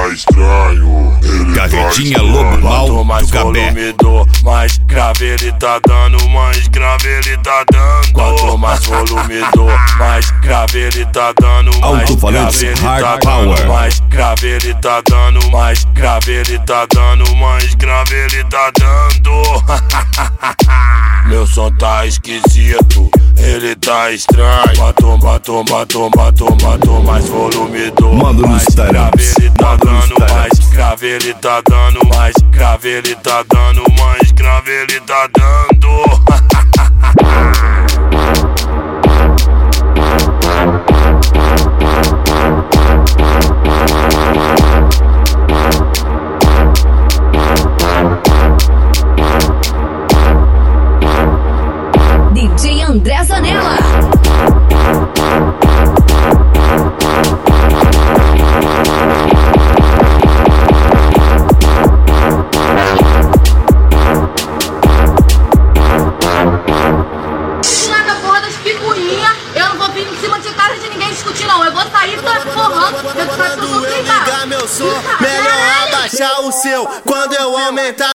tá estranho. Gavetinha Lobo Mal Quanto mais do Gabé. volume dou, mais grave ele tá dando, mais grave ele tá dando. Quanto mais volume dou, mais grave ele tá dando, mais Alto-falantes grave ele tá Hard dando, Power. mais grave ele tá dando, mais grave ele tá dando, mais grave ele tá dando. Meu som tá esquisito, ele tá estranho. Quanto mais volume dou, Manda no mais Instagram. grave ele tá Manda no dando, Instagram. mais grave ele tá dando, mais grave ele tá dando, mais grave ele tá dando. DJ André Zanella. Larga a porra das picuinhas. Eu não vou vir em cima de casa de ninguém discutir, não. Eu vou sair forrando. Eu sabe que eu sou Ligar meu som, melhor abaixar o seu. Quando eu aumentar